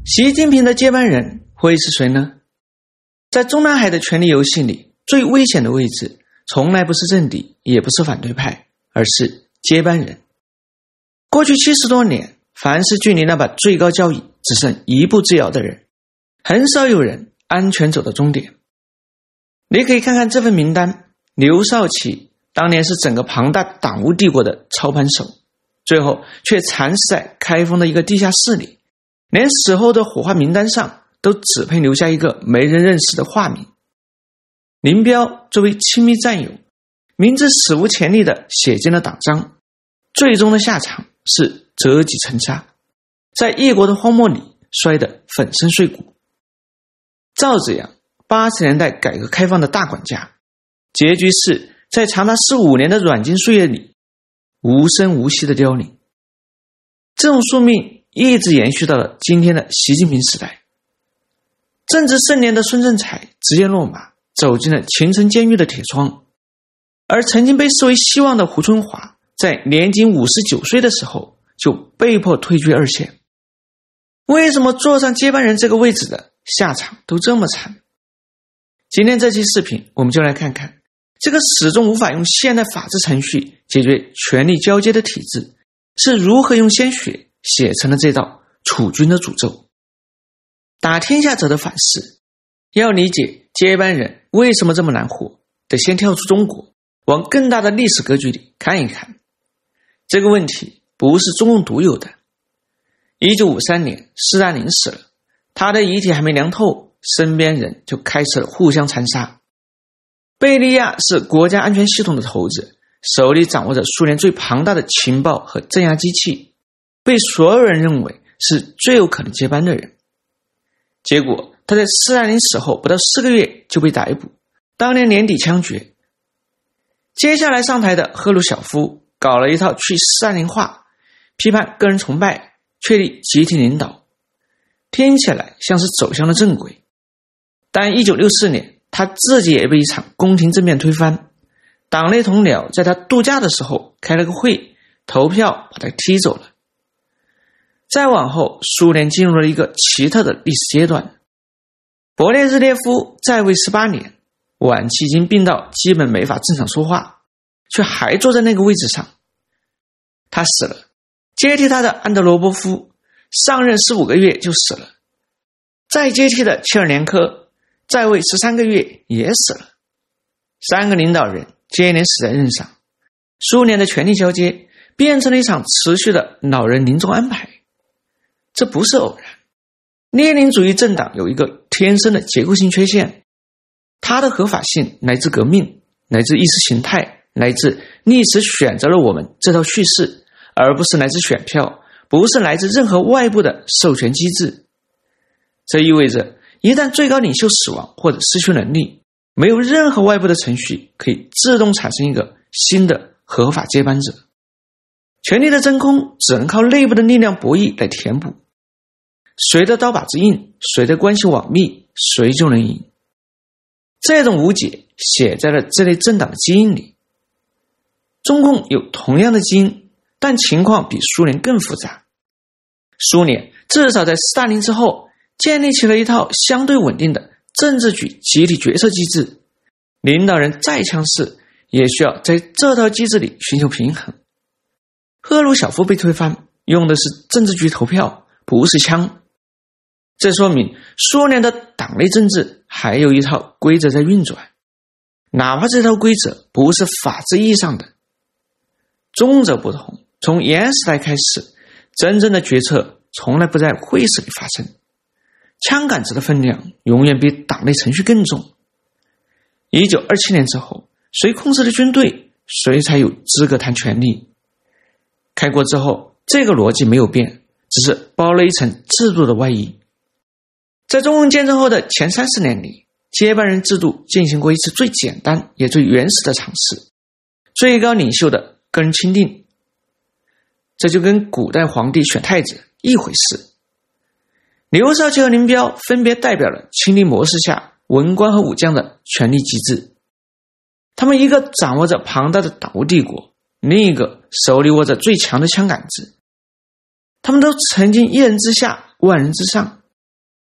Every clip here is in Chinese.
习近平的接班人会是谁呢？在中南海的权力游戏里，最危险的位置从来不是政敌，也不是反对派，而是接班人。过去70多年，凡是距离那把最高交椅只剩一步之遥的人，很少有人安全走到终点。你可以看看这份名单，刘少奇当年是整个庞大党务帝国的操盘手，最后却惨死在开封的一个地下室里，连死后的火化名单上都只配留下一个没人认识的化名。林彪作为亲密战友，明知史无前例的写进了党章，最终的下场是折戟沉沙，在异国的荒漠里摔得粉身碎骨。赵紫阳80年代改革开放的大管家，结局是在长达15年的软禁岁月里无声无息的凋零。这种宿命一直延续到了今天的习近平时代。正值盛年的孙政才直接落马，走进了秦城监狱的铁窗，而曾经被视为希望的胡春华在年仅59岁的时候就被迫退居二线。为什么坐上接班人这个位置的下场都这么惨？今天这期视频我们就来看看这个始终无法用现代法治程序解决权力交接的体制是如何用鲜血写成了这道储君的诅咒。打天下者的反噬，要理解接班人为什么这么难活，得先跳出中国，往更大的历史格局里看一看。这个问题不是中共独有的。1953年斯大林死了，他的遗体还没凉透，身边人就开始了互相残杀。贝利亚是国家安全系统的头子，手里掌握着苏联最庞大的情报和镇压机器，被所有人认为是最有可能接班的人。结果他在斯大林死后不到4个月就被逮捕，当年年底枪决。接下来上台的赫鲁晓夫搞了一套去斯大林化，批判个人崇拜，确立集体领导，听起来像是走向了正轨。但1964年他自己也被一场宫廷政变推翻，党内同僚在他度假的时候开了个会，投票把他踢走了。再往后，苏联进入了一个奇特的历史阶段。勃列日涅夫在位18年，晚期已经病到基本没法正常说话，却还坐在那个位置上。他死了，接替他的安德罗波夫上任15个月就死了，再接替的切尔年科在位13个月也死了。3个领导人接连死在任上，苏联的权力交接变成了一场持续的老人临终安排。这不是偶然，列宁主义政党有一个天生的结构性缺陷，它的合法性来自革命，来自意识形态，来自历史选择了我们这套叙事，而不是来自选票，不是来自任何外部的授权机制。这意味着一旦最高领袖死亡或者失去能力，没有任何外部的程序可以自动产生一个新的合法接班者。权力的真空只能靠内部的力量博弈来填补，谁的刀把子硬，谁的关系网密，谁就能赢。这种无解写在了这类政党的基因里。中共有同样的基因，但情况比苏联更复杂。苏联至少在斯大林之后建立起了一套相对稳定的政治局集体决策机制，领导人再强势也需要在这套机制里寻求平衡。赫鲁晓夫被推翻，用的是政治局投票，不是枪。这说明苏联的党内政治还有一套规则在运转，哪怕这套规则不是法治意义上的。中则不同，从延安时代开始，真正的决策从来不在会议室里发生，枪杆子的分量永远比党内程序更重。1927年之后，谁控制了军队，谁才有资格谈权力。开国之后，这个逻辑没有变，只是包了一层制度的外衣。在中共建政后的前30年里，接班人制度进行过一次最简单也最原始的尝试，最高领袖的个人钦定。这就跟古代皇帝选太子一回事。刘少奇和林彪分别代表了钦定模式下文官和武将的权力机制，他们一个掌握着庞大的党务帝国，另一个手里握着最强的枪杆子。他们都曾经一人之下万人之上，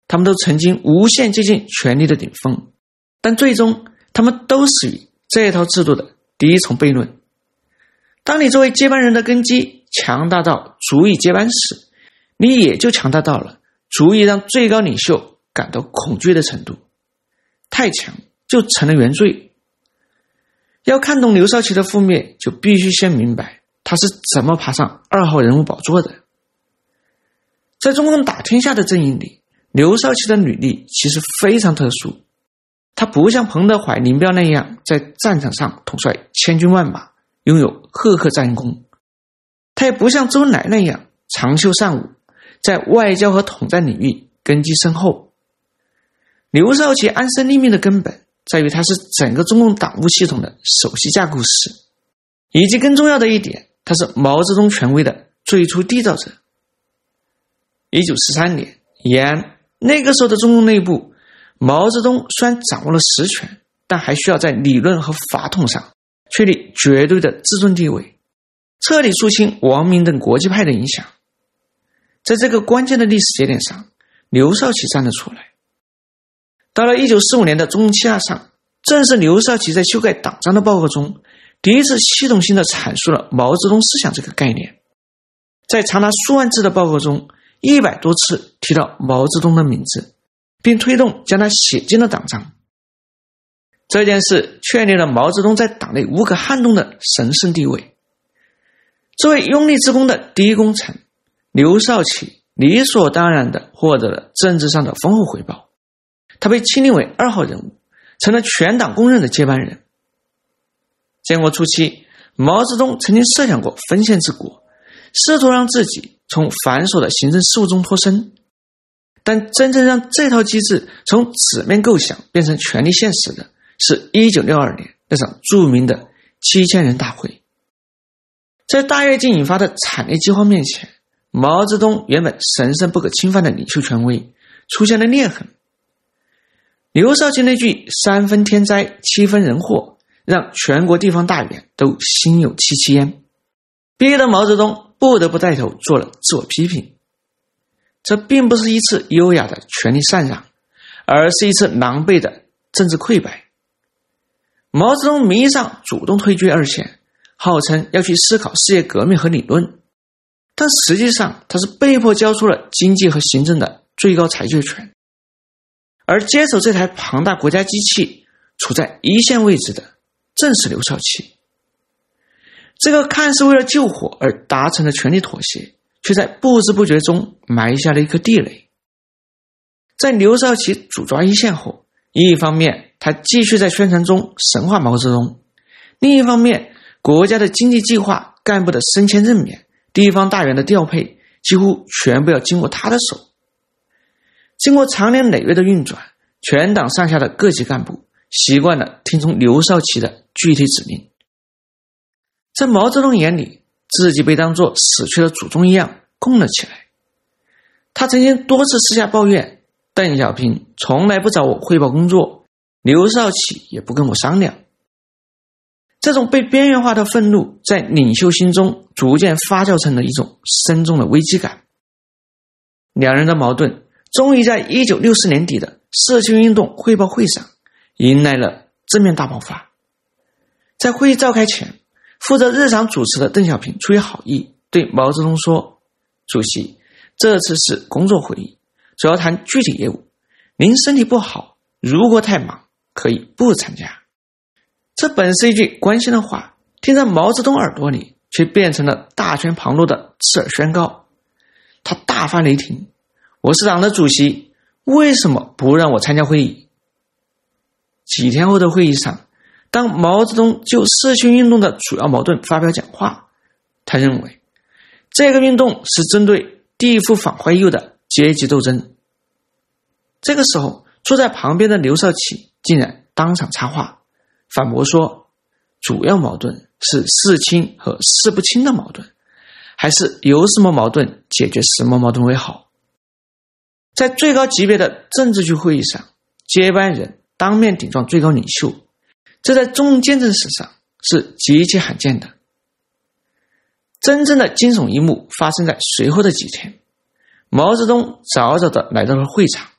他们都曾经无限接近权力的顶峰，但最终他们都死于这套制度的第一重悖论。当你作为接班人的根基强大到足以接班时，你也就强大到了足以让最高领袖感到恐惧的程度。太强就成了原罪。要看懂刘少奇的覆灭，就必须先明白他是怎么爬上2号人物宝座的。在中共打天下的阵营里，刘少奇的履历其实非常特殊。他不像彭德怀、林彪那样在战场上统帅千军万马，拥有赫赫战功。他也不像周恩来那样长袖善舞，在外交和统战领域根基深厚。刘少奇安身立命的根本在于他是整个中共党务系统的首席架构师，以及更重要的一点，他是毛泽东权威的最初缔造者。1943年延安，那个时候的中共内部，毛泽东虽然掌握了实权，但还需要在理论和法统上确立绝对的至尊地位，彻底肃清王明等国际派的影响。在这个关键的历史节点上，刘少奇站了出来。到了1945年的中共七大上，正是刘少奇在修改党章的报告中第一次系统性地阐述了毛泽东思想这个概念。在长达数万字的报告中，100多次提到毛泽东的名字，并推动将他写进了党章。这件事确立了毛泽东在党内无可撼动的神圣地位。作为拥立之功的第一功臣，刘少奇理所当然地获得了政治上的丰厚回报。他被钦定为2号人物，成了全党公认的接班人。建国初期，毛泽东曾经设想过分县治国，试图让自己从繁琐的行政事务中脱身，但真正让这套机制从纸面构想变成权力现实的是1962年那场著名的7000人大会。在大跃进引发的惨烈饥荒面前，毛泽东原本神圣不可侵犯的领袖权威出现了裂痕。刘少奇那句3分天灾7分人祸，让全国地方大员都心有戚戚焉，逼得毛泽东不得不带头做了自我批评。这并不是一次优雅的权力禅让，而是一次狼狈的政治溃败。毛泽东名义上主动退居二线，号称要去思考世界革命和理论，但实际上他是被迫交出了经济和行政的最高裁决权。而接手这台庞大国家机器处在一线位置的正是刘少奇。这个看似为了救火而达成的权力妥协，却在不知不觉中埋下了一颗地雷。在刘少奇主抓一线后，一方面他继续在宣传中神化毛泽东，另一方面国家的经济计划、干部的升迁任免、地方大员的调配几乎全部要经过他的手。经过长年累月的运转，全党上下的各级干部习惯了听从刘少奇的具体指令。在毛泽东眼里，自己被当作死去的祖宗一样供了起来。他曾经多次私下抱怨，邓小平从来不找我汇报工作，刘少奇也不跟我商量。这种被边缘化的愤怒在领袖心中逐渐发酵成了一种深重的危机感。两人的矛盾终于在1964年底的社区运动汇报会上迎来了正面大爆发。在会议召开前，负责日常主持的邓小平出于好意对毛泽东说：“主席，这次是工作会议，主要谈具体业务，您身体不好，如果太忙可以不参加。”这本是一句关心的话，听在毛泽东耳朵里却变成了大权旁落的刺耳宣告。他大发雷霆：“我是党的主席，为什么不让我参加会议？”几天后的会议上，当毛泽东就社区运动的主要矛盾发表讲话，他认为这个运动是针对地富反坏右的阶级斗争。这个时候，坐在旁边的刘少奇竟然当场插话，反驳说：“主要矛盾是事清和事不清的矛盾，还是有什么矛盾解决什么矛盾为好。”在最高级别的政治局会议上，接班人当面顶撞最高领袖，这在中共建政史上是极其罕见的。真正的惊悚一幕发生在随后的几天。毛泽东早早地来到了会场，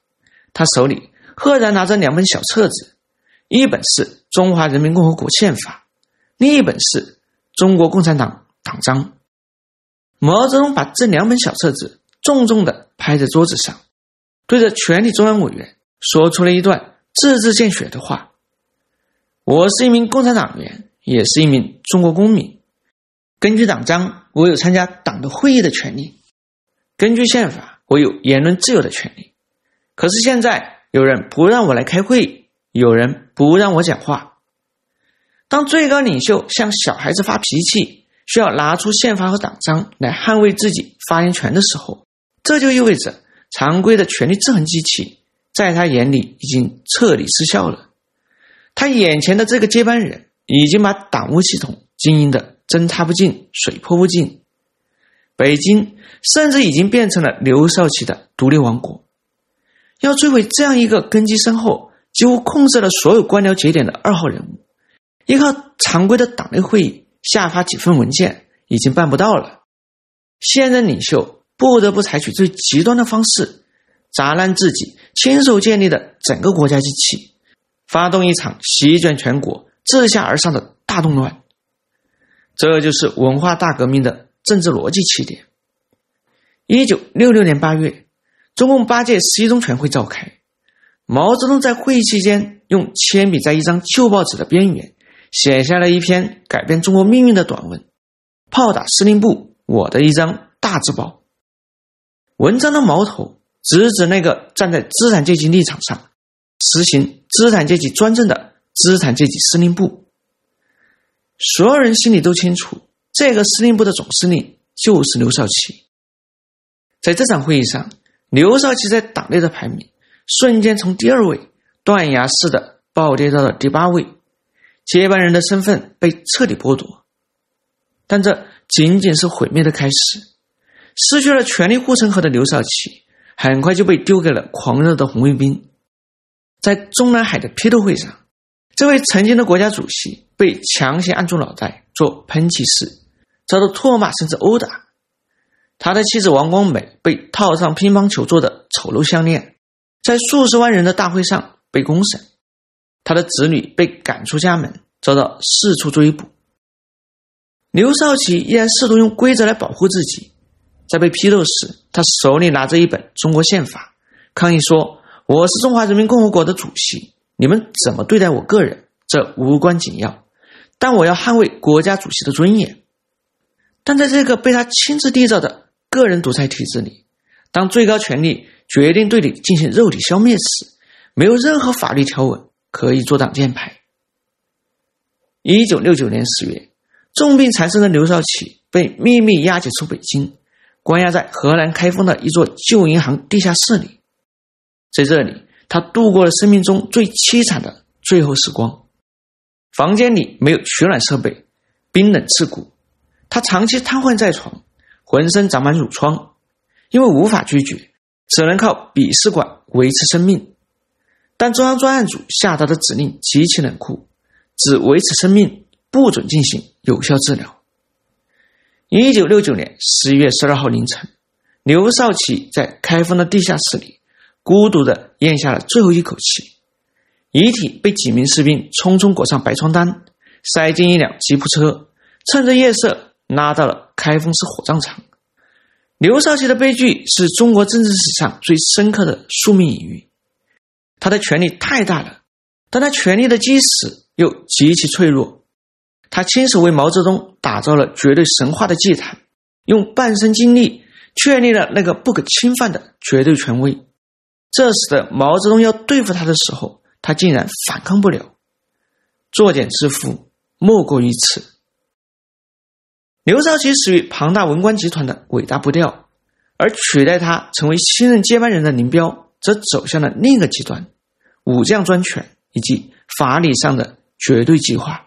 他手里赫然拿着2本小册子，一本是《中华人民共和国宪法》，另一本是《中国共产党党章》。毛泽东把这2本小册子重重地拍在桌子上，对着全体中央委员说出了一段字字见血的话：我是一名共产党员，也是一名中国公民。根据党章，我有参加党的会议的权利；根据宪法，我有言论自由的权利。可是现在有人不让我来开会，有人不让我讲话。当最高领袖向小孩子发脾气，需要拿出宪法和党章来捍卫自己发言权的时候，这就意味着常规的权力制衡机器在他眼里已经彻底失效了。他眼前的这个接班人已经把党务系统经营得针插不进，水泼不进。北京甚至已经变成了刘少奇的独立王国。要摧毁这样一个根基深厚、几乎控制了所有官僚节点的2号人物，依靠常规的党内会议下发几份文件已经办不到了。现任领袖不得不采取最极端的方式，砸烂自己亲手建立的整个国家机器，发动一场席卷全国、自下而上的大动乱。这就是文化大革命的政治逻辑起点。1966年8月，中共8届11中全会召开，毛泽东在会议期间用铅笔在一张旧报纸的边缘写下了一篇改变中国命运的短文：炮打司令部，我的一张大字报。文章的矛头直指那个站在资产阶级立场上实行资产阶级专政的资产阶级司令部。所有人心里都清楚，这个司令部的总司令就是刘少奇。在这场会议上，刘少奇在党内的排名瞬间从第2位断崖式的暴跌到了第8位，接班人的身份被彻底剥夺。但这仅仅是毁灭的开始。失去了权力护城河的刘少奇很快就被丢给了狂热的红卫兵。在中南海的批斗会上，这位曾经的国家主席被强行按住脑袋做喷气式，遭到唾骂甚至殴打。他的妻子王光美被套上乒乓球做的丑陋项链，在数十万人的大会上被公审。他的子女被赶出家门，遭到四处追捕。刘少奇依然试图用规则来保护自己。在被批斗时，他手里拿着一本中国宪法，抗议说：我是中华人民共和国的主席，你们怎么对待我个人，这无关紧要，但我要捍卫国家主席的尊严。但在这个被他亲自缔造的个人独裁体制里，当最高权力决定对你进行肉体消灭时，没有任何法律条文可以做挡箭牌。1969年10月，重病缠身的刘少奇被秘密押解出北京，关押在河南开封的一座旧银行地下室里。在这里，他度过了生命中最凄惨的最后时光。房间里没有取暖设备，冰冷刺骨，他长期瘫痪在床，浑身长满褥疮，因为无法拒绝，只能靠笔试管维持生命。但中央专案组下达的指令极其冷酷，只维持生命，不准进行有效治疗。1969年11月12号凌晨，刘少奇在开封的地下室里孤独地咽下了最后一口气，遗体被几名士兵匆匆裹上白床单，塞进一辆吉普车，趁着夜色拉到了开封市火葬场。刘少奇的悲剧是中国政治史上最深刻的宿命隐喻。他的权力太大了，但他权力的基石又极其脆弱。他亲手为毛泽东打造了绝对神话的祭坛，用半生精力确立了那个不可侵犯的绝对权威。这使得毛泽东要对付他的时候，他竟然反抗不了。作茧自缚，莫过于此。刘少奇始于庞大文官集团的伟大步调，而取代他成为新任接班人的林彪则走向了另一个极端，武将专权以及法理上的绝对极化。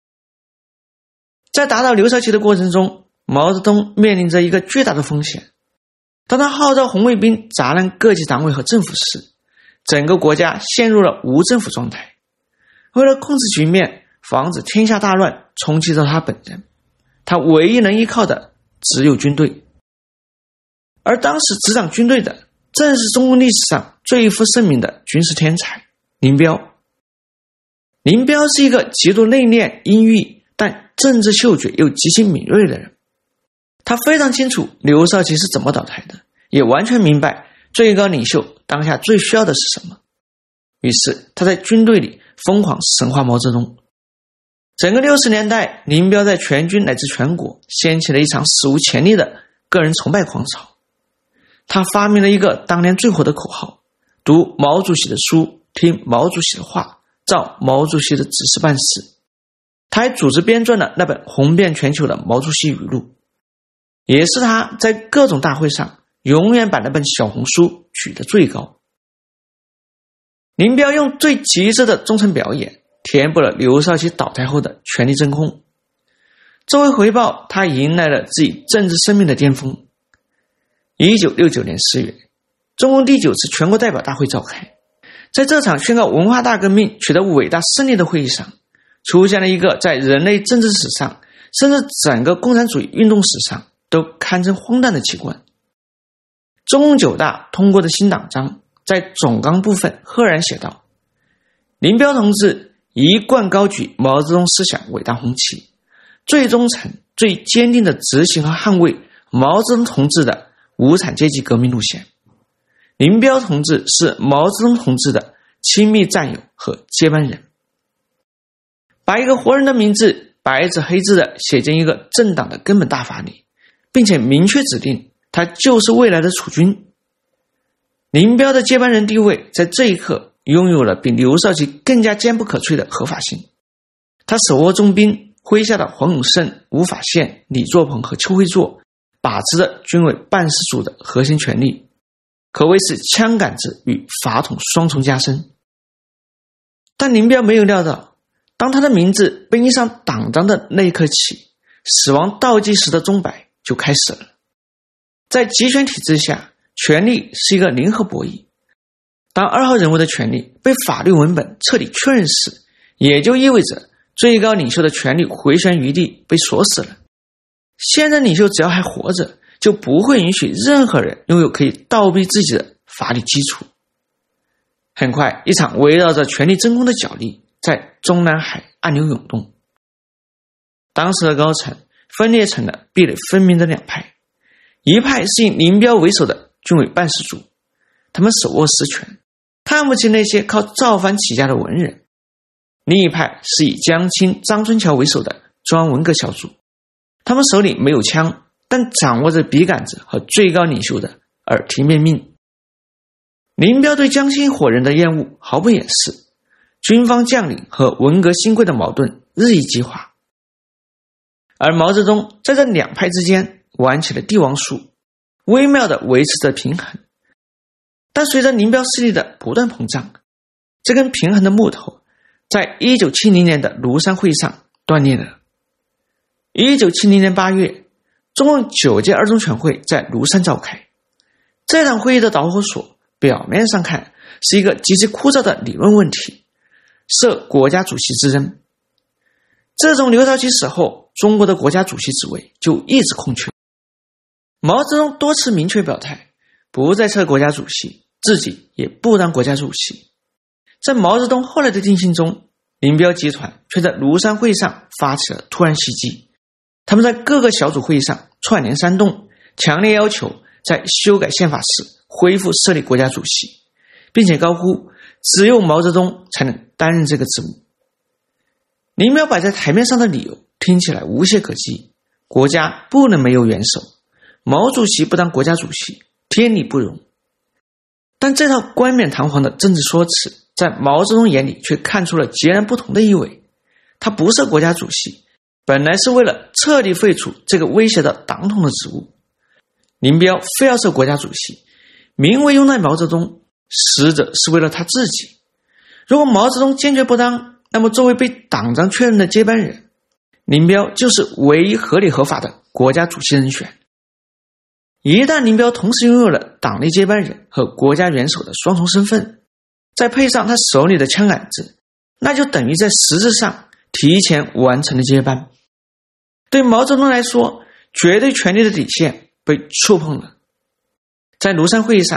在打倒刘少奇的过程中，毛泽东面临着一个巨大的风险。当他号召红卫兵砸烂各级党委和政府时，整个国家陷入了无政府状态。为了控制局面，防止天下大乱冲击到他本人，他唯一能依靠的只有军队。而当时执掌军队的正是中共历史上最负盛名的军事天才林彪。林彪是一个极度内敛阴郁，但政治嗅觉又极其敏锐的人。他非常清楚刘少奇是怎么倒台的，也完全明白最高领袖当下最需要的是什么。于是他在军队里疯狂神化毛泽东。整个60年代，林彪在全军乃至全国掀起了一场史无前例的个人崇拜狂潮。他发明了一个当年最火的口号：读毛主席的书，听毛主席的话，照毛主席的指示办事。他还组织编撰了那本红遍全球的毛主席语录，也是他在各种大会上永远把那本小红书举得最高。林彪用最极致的忠诚表演填补了刘少奇倒台后的权力真空。作为回报，他迎来了自己政治生命的巅峰。1969年4月，中共第9次全国代表大会召开。在这场宣告文化大革命取得伟大胜利的会议上，出现了一个在人类政治史上，甚至整个共产主义运动史上都堪称荒诞的奇观。中共9大通过的新党章在总纲部分赫然写道：林彪同志一贯高举毛泽东思想伟大红旗，最忠诚、最坚定地执行和捍卫毛泽东同志的无产阶级革命路线。林彪同志是毛泽东同志的亲密战友和接班人。把一个活人的名字白纸黑字地写进一个政党的根本大法里，并且明确指定他就是未来的储君。林彪的接班人地位在这一刻拥有了比刘少奇更加坚不可摧的合法性。他手握重兵，麾下的黄永胜、吴法宪、李作鹏和邱会作把持着军委办事组的核心权力，可谓是枪杆子与法统双重加身。但林彪没有料到，当他的名字被印上党章的那一刻起，死亡倒计时的钟摆就开始了。在集权体制下，权力是一个零和博弈。当2号人物的权力被法律文本彻底确认时，也就意味着最高领袖的权力回旋余地被锁死了。现任领袖只要还活着，就不会允许任何人拥有可以倒逼自己的法理基础。很快，一场围绕着权力真空的角力在中南海暗流涌动。当时的高层分裂成了壁垒分明的两派，一派是以林彪为首的军委办事组，他们手握实权，看不起那些靠造反起家的文人；另一派是以江青、张春桥为首的中央文革小组，他们手里没有枪，但掌握着笔杆子和最高领袖的耳提面命。林彪对江青伙人的厌恶毫不掩饰，军方将领和文革新贵的矛盾日益激化。而毛泽东在这两派之间玩起了帝王术，微妙地维持着平衡。但随着林彪势力的不断膨胀，这根平衡的木头在1970年的庐山会议上断裂了。1970年8月，中共9届二中全会在庐山召开。这场会议的导火索表面上看是一个极其枯燥的理论问题，设国家主席之争。自从刘少奇死后，中国的国家主席职位就一直空缺。毛泽东多次明确表态，不再设国家主席，自己也不当国家主席。在毛泽东后来的定性中，林彪集团却在庐山会上发起了突然袭击。他们在各个小组会议上串联煽动，强烈要求在修改宪法时恢复设立国家主席，并且高呼只有毛泽东才能担任这个职务。林彪摆在台面上的理由听起来无懈可击，国家不能没有元首，毛主席不当国家主席，天理不容。但这套冠冕堂皇的政治说辞在毛泽东眼里却看出了截然不同的意味。他不设国家主席，本来是为了彻底废除这个威胁到党统的职务。林彪非要设国家主席，名为拥戴毛泽东，实则是为了他自己。如果毛泽东坚决不当，那么作为被党章确认的接班人，林彪就是唯一合理合法的国家主席人选。一旦林彪同时拥有了党内接班人和国家元首的双重身份，再配上他手里的枪杆子，那就等于在实质上提前完成了接班。对毛泽东来说，绝对权力的底线被触碰了。在庐山会议上，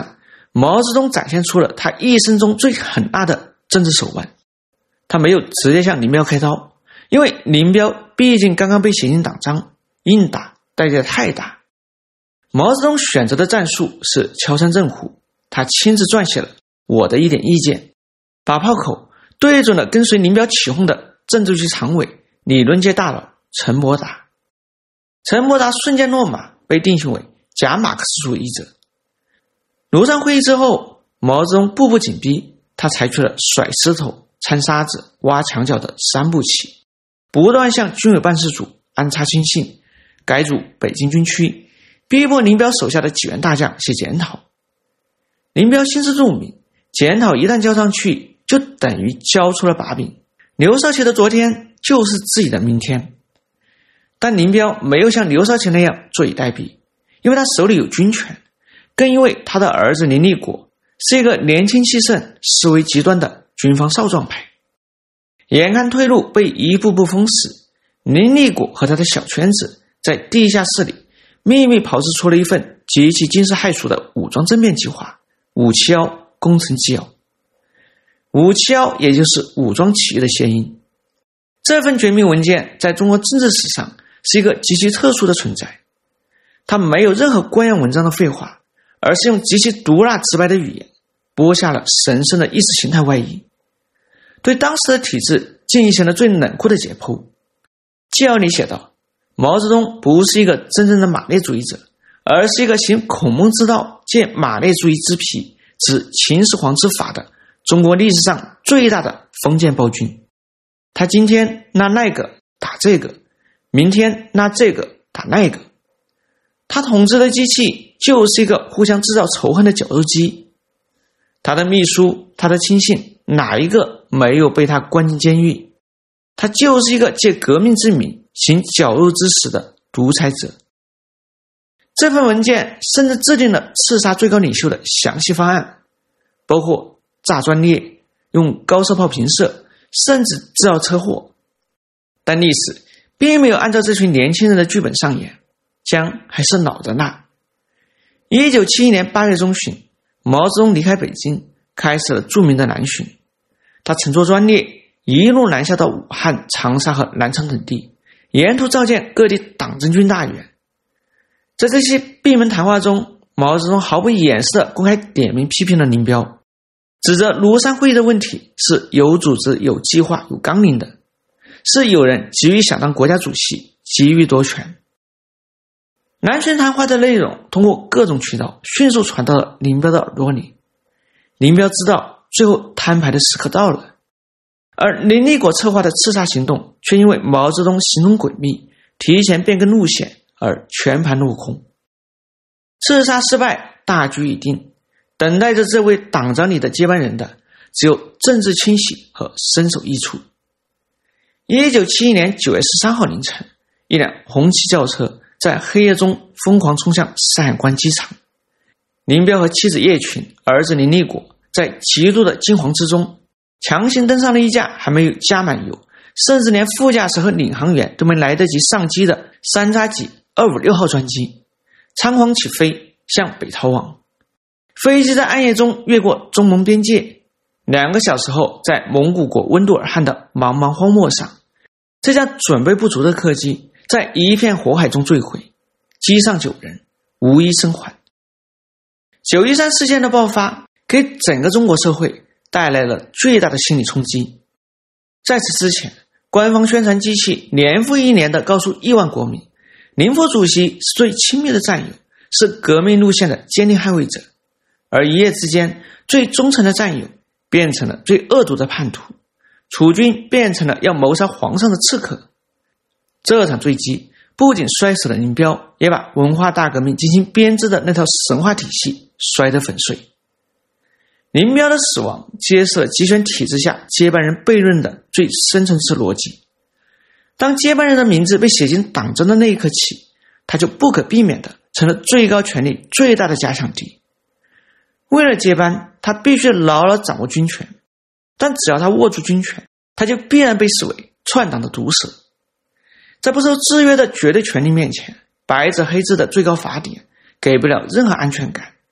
毛泽东展现出了他一生中最狠辣的政治手腕。他没有直接向林彪开刀，因为林彪毕竟刚刚被写进党章，硬打代价太大。毛泽东选择的战术是敲山震虎，他亲自撰写了《我的一点意见》，把炮口对准了跟随林彪起哄的政治局常委、理论界大佬陈伯达。陈伯达瞬间落马，被定性为假马克思主义者。庐山会议之后，毛泽东步步紧逼，他采取了甩石头、掺沙子、挖墙脚的三步棋，不断向军委办事组安插亲信，改组北京军区，逼迫林彪手下的几员大将写检讨。林彪心知肚明，检讨一旦交上去，就等于交出了把柄，刘少奇的昨天就是自己的明天。但林彪没有像刘少奇那样坐以待毙，因为他手里有军权，更因为他的儿子林立果是一个年轻气盛、思维极端的军方少壮派。眼看退路被一步步封死，林立果和他的小圈子在地下室里秘密炮制出了一份极其惊世骇俗的武装政变计划571工程纪要。571也就是武装起义的谐音。这份绝密文件在中国政治史上是一个极其特殊的存在，它没有任何官样文章的废话，而是用极其毒辣直白的语言剥下了神圣的意识形态外衣，对当时的体制进行了最冷酷的解剖。纪要里写道，毛泽东不是一个真正的马列主义者，而是一个行孔孟之道、借马列主义之癖、执秦始皇之法的中国历史上最大的封建暴君。他今天拿那个打这个，明天拿这个打那个，他统治的机器就是一个互相制造仇恨的绞肉机。他的秘书、他的亲信，哪一个没有被他关进监狱？他就是一个借革命之名行绞肉之实的独裁者。这份文件甚至制定了刺杀最高领袖的详细方案，包括炸专列、用高射炮平射，甚至制造车祸。但历史并没有按照这群年轻人的剧本上演，姜还是老的辣。1971年8月中旬，毛泽东离开北京，开始了著名的南巡。他乘坐专列一路南下到武汉、长沙和南昌等地，沿途召见各地党政军大员。在这些闭门谈话中，毛泽东毫不掩饰地公开点名批评了林彪，指责庐山会议的问题是有组织、有计划、有纲领的，是有人急于想当国家主席，急于夺权。南巡谈话的内容通过各种渠道迅速传到了林彪的耳朵里。林彪知道最后摊牌的时刻到了，而林立果策划的刺杀行动却因为毛泽东行踪诡秘，提前变更路线而全盘落空。刺杀失败，大局已定，等待着这位党章里的接班人的只有政治清洗和身首异处。1971年9月13号凌晨，一辆红旗轿车在黑夜中疯狂冲向山海关机场。林彪和妻子叶群、儿子林立果在极度的惊惶之中，强行登上了一架还没有加满油，甚至连副驾驶和领航员都没来得及上机的三叉戟256号专机，仓皇起飞向北逃亡。飞机在暗夜中越过中蒙边界，2个小时后，在蒙古国温都尔汗的茫茫荒漠上，这架准备不足的客机在一片火海中坠毁，机上9人无一生还。913事件的爆发给整个中国社会带来了巨大的心理冲击。在此之前，官方宣传机器年复一年地告诉亿万国民，林副主席是最亲密的战友，是革命路线的坚定捍卫者，而一夜之间，最忠诚的战友变成了最恶毒的叛徒，楚军变成了要谋杀皇上的刺客。这场坠机不仅摔死了林彪，也把文化大革命精心编织的那套神话体系摔得粉碎。林彪的死亡揭示了集权体制下接班人悖论的最深层次逻辑。当接班人的名字被写进党章的那一刻起，他就不可避免地成了最高权力最大的假想敌。为了接班，他必须牢牢掌握军权，但只要他握住军权，他就必然被视为篡党的毒蛇。在不受制约的绝对权力面前，白纸黑字的最高法典给不了任何安全感。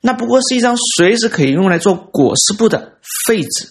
那不过是一张随时可以用来做裹尸布的废纸。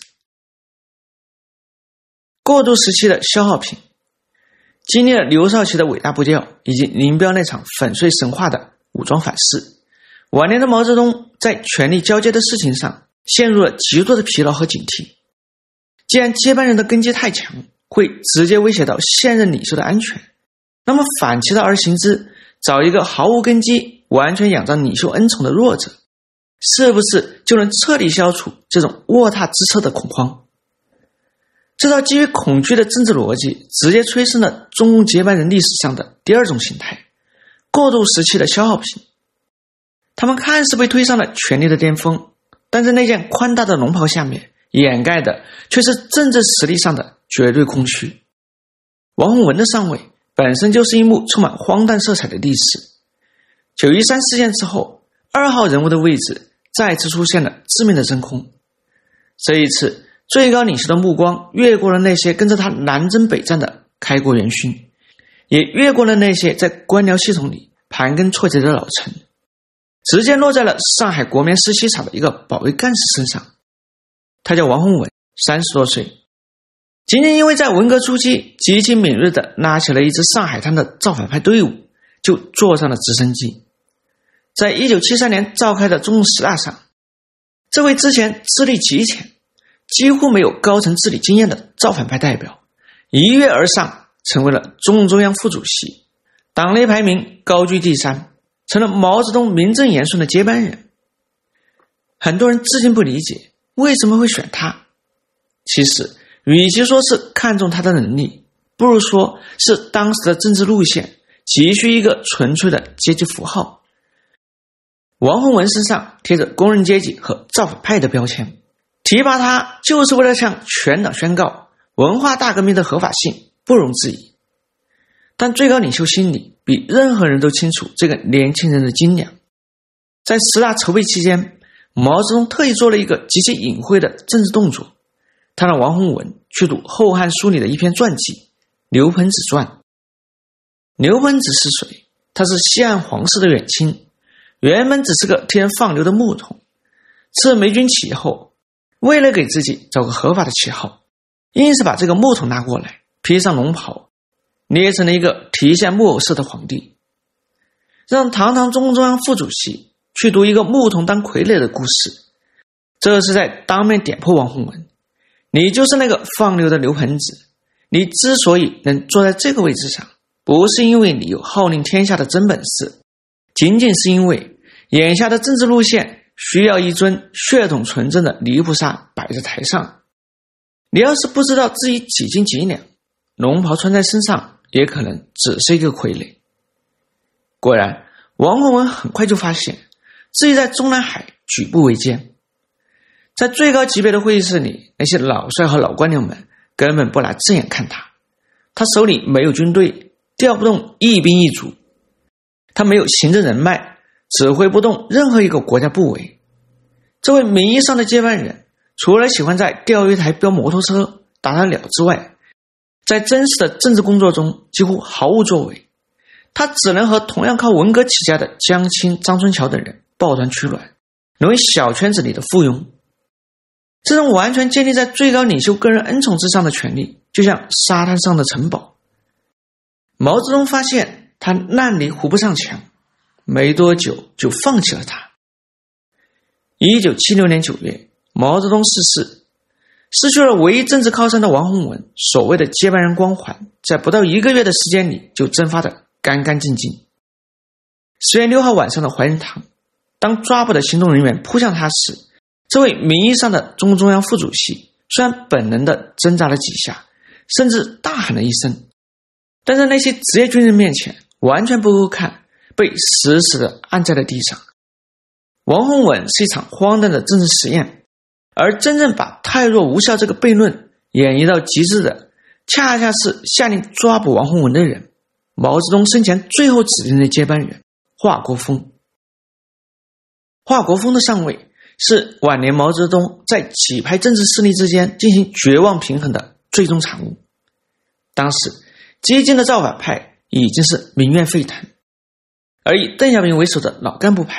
过渡时期的消耗品，经历了刘少奇的伟大步调以及林彪那场粉碎神话的武装反噬，晚年的毛泽东在权力交接的事情上陷入了极度的疲劳和警惕。既然接班人的根基太强，会直接威胁到现任领袖的安全，那么反其道而行之，找一个毫无根基完全仰仗领袖恩宠的弱者，是不是就能彻底消除这种卧榻之侧的恐慌？这套基于恐惧的政治逻辑直接催生了中共接班人历史上的第二种形态，过渡时期的消耗品。他们看似被推上了权力的巅峰，但在那件宽大的龙袍下面掩盖的却是政治实力上的绝对空虚。王洪文的上位本身就是一幕充满荒诞色彩的历史。913事件之后，2号人物的位置再次出现了致命的真空。这一次最高领袖的目光越过了那些跟着他南征北战的开国元勋，也越过了那些在官僚系统里盘根错节的老臣，直接落在了上海国棉实习场的一个保卫干事身上。他叫王洪文，30多岁，仅仅因为在文革初期极其敏锐地拉起了一支上海滩的造反派队伍，就坐上了直升机。在1973年召开的中共10大上，这位之前资历极浅，几乎没有高层治理经验的造反派代表一跃而上，成为了中共中央副主席，党内排名高居第3，成了毛泽东名正言顺的接班人。很多人至今不理解为什么会选他。其实与其说是看重他的能力，不如说是当时的政治路线急需一个纯粹的阶级符号。王洪文身上贴着工人阶级和造反派的标签，提拔他就是为了向全党宣告文化大革命的合法性不容置疑。但最高领袖心里比任何人都清楚这个年轻人的斤两。在10大筹备期间，毛泽东特意做了一个极其隐晦的政治动作，他让王洪文去读《后汉书》里的一篇传记《刘盆子传》。刘盆子是谁？他是西汉皇室的远亲，原本只是个替人放牛的牧童。自霉军起义后，为了给自己找个合法的旗号，硬是把这个牧童拿过来，披上龙袍，捏成了一个提线木偶式的皇帝，让堂堂中共中央副主席去读一个牧童当傀儡的故事。这是在当面点破王洪文，你就是那个放牛的刘盆子，你之所以能坐在这个位置上，不是因为你有号令天下的真本事，仅仅是因为眼下的政治路线需要一尊血统纯正的泥菩萨摆在台上。你要是不知道自己几斤几两，龙袍穿在身上也可能只是一个傀儡。果然，王洪文很快就发现自己在中南海举步维艰。在最高级别的会议室里，那些老帅和老官僚们根本不拿正眼看他。他手里没有军队，调不动一兵一卒，他没有行政人脉，指挥不动任何一个国家部委。这位名义上的接班人，除了喜欢在钓鱼台飙摩托车打打鸟之外，在真实的政治工作中几乎毫无作为。他只能和同样靠文革起家的江青、张春桥等人抱团取暖，沦为小圈子里的附庸。这种完全建立在最高领袖个人恩宠之上的权力，就像沙滩上的城堡。毛泽东发现他烂泥糊不上墙，没多久就放弃了他。1976年9月，毛泽东逝世，失去了唯一政治靠山的王洪文所谓的接班人光环，在不到1个月的时间里就蒸发得干干净净。10月6号晚上的怀仁堂，当抓捕的行动人员扑向他时，这位名义上的中共中央副主席虽然本能地挣扎了几下，甚至大喊了一声，但在那些职业军人面前完全不够看，被死死地按在了地上。王洪文是一场荒诞的政治实验，而真正把太弱无效这个悖论演绎到极致的，恰恰是下令抓捕王洪文的人，毛泽东生前最后指定的接班人华国锋。华国锋的上位是晚年毛泽东在几派政治势力之间进行绝望平衡的最终产物。当时激进的造反派已经是民怨沸腾，而以邓小平为首的老干部派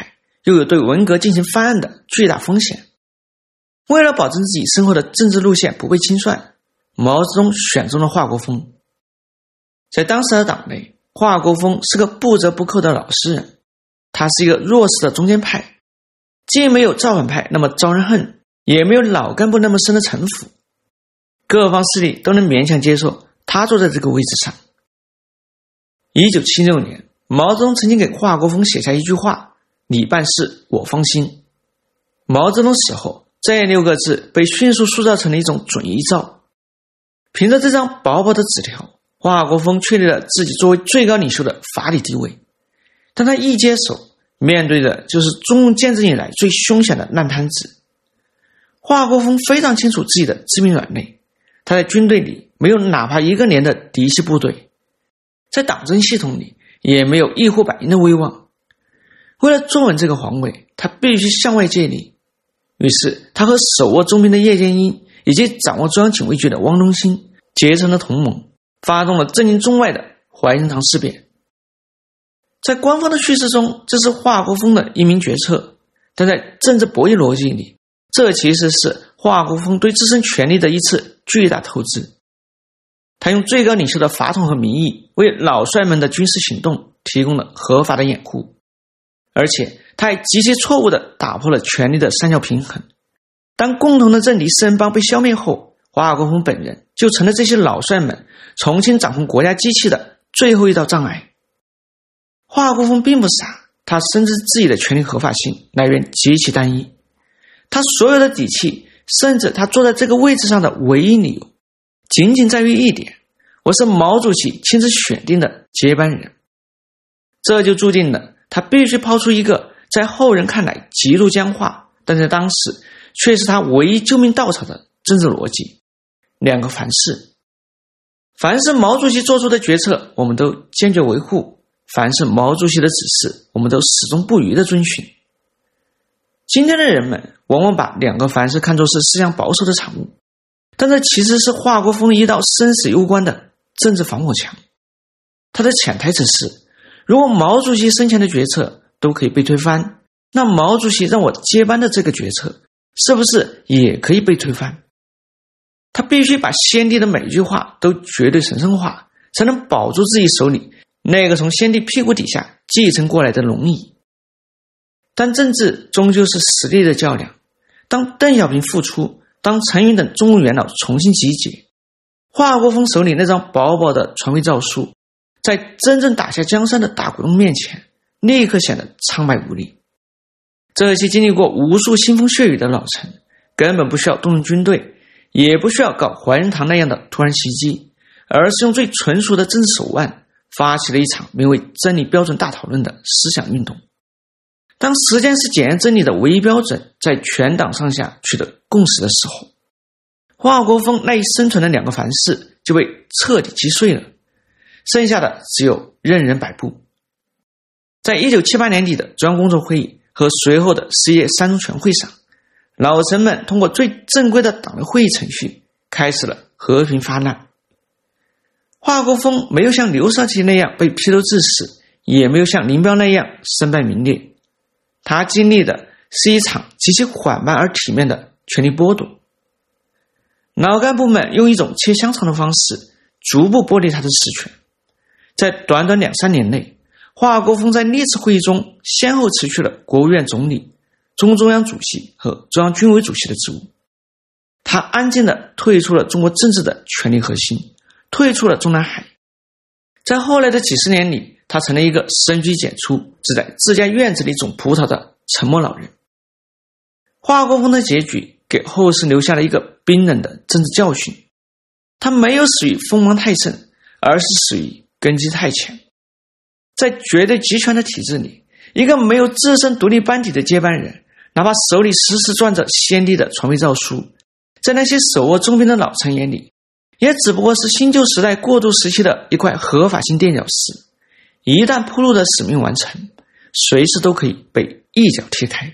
又有对文革进行翻案的巨大风险。为了保证自己身后的政治路线不被清算，毛泽东选中了华国锋。在当时的党内，华国锋是个不折不扣的老实人，他是一个弱势的中间派，既没有造反派那么招人恨，也没有老干部那么深的城府，各方势力都能勉强接受他坐在这个位置上。1976年，毛泽东曾经给华国锋写下一句话：你办事我放心。毛泽东死后，这6个字被迅速塑造成了一种准遗照。凭着这张薄薄的纸条，华国锋确立了自己作为最高领袖的法理地位。但他一接手，面对的就是中共建政以来最凶险的烂摊子。华国锋非常清楚自己的致命软肋，他在军队里没有哪怕1个连的嫡系部队，在党政系统里也没有一呼百应的威望。为了坐稳这个皇位，他必须向外借力。于是他和手握重兵的叶剑英以及掌握中央警卫局的汪东兴结成了同盟，发动了震惊中外的怀仁堂事变。在官方的叙事中，这是华国锋的英明决策，但在政治博弈逻辑里，这其实是华国锋对自身权力的一次巨大透支。他用最高领袖的法统和名义，为老帅们的军事行动提供了合法的掩护，而且他还极其错误地打破了权力的三角平衡。当共同的政敌四人帮被消灭后，华国锋本人就成了这些老帅们重新掌控国家机器的最后一道障碍。华国锋并不傻，他深知自己的权力合法性来源极其单一，他所有的底气，甚至他坐在这个位置上的唯一理由，仅仅在于一点：我是毛主席亲自选定的接班人。这就注定了他必须抛出一个在后人看来极度僵化，但在当时却是他唯一救命稻草的政治逻辑：2个凡是。凡是毛主席做出的决策，我们都坚决维护；凡是毛主席的指示，我们都始终不渝地遵循。今天的人们往往把2个凡是看作是思想保守的产物，但这其实是华国锋一道生死攸关的政治防火墙。他的潜台词是：如果毛主席生前的决策都可以被推翻，那毛主席让我接班的这个决策是不是也可以被推翻？他必须把先帝的每一句话都绝对神圣化，才能保住自己手里那个从先帝屁股底下继承过来的龙椅。但政治终究是实力的较量，当邓小平复出，当陈云等中共元老重新集结，华国锋手里那张薄薄的传位诏书，在真正打下江山的大股东面前，立刻显得苍白无力。这些经历过无数腥风血雨的老臣，根本不需要动用军队，也不需要搞怀仁堂那样的突然袭击，而是用最纯熟的政治手腕，发起了一场名为真理标准大讨论的思想运动。当时间是检验真理的唯一标准，在全党上下取得共识的时候，华国锋赖以生存的2个凡是就被彻底击碎了，剩下的只有任人摆布。在1978年底的中央工作会议和随后的10届3中全会上，老臣们通过最正规的党内会议程序，开始了和平发难。华国锋没有像刘少奇那样被批斗致死，也没有像林彪那样身败名裂，他经历的是一场极其缓慢而体面的权力剥夺。老干部们用一种切香肠的方式逐步剥离他的实权。在短短2-3年内，华国锋在历次会议中先后辞去了国务院总理、中央主席和中央军委主席的职务。他安静地退出了中国政治的权力核心，退出了中南海。在后来的几十年里，他成了一个深居简出，只在自家院子里种葡萄的沉默老人。华国锋的结局给后世留下了一个冰冷的政治教训，他没有死于锋芒太盛，而是死于根基太浅。在绝对集权的体制里，一个没有自身独立班底的接班人，哪怕手里时时攥着先帝的传位诏书，在那些手握重兵的老臣眼里，也只不过是新旧时代过渡时期的一块合法性垫脚石，一旦铺路的使命完成，随时都可以被一脚踢开。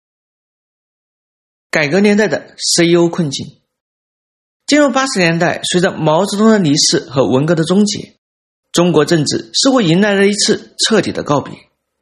改革年代的 CEO 困境。进入80年代，随着毛泽东的离世和文革的终结，中国政治似乎迎来了一次彻底的告别。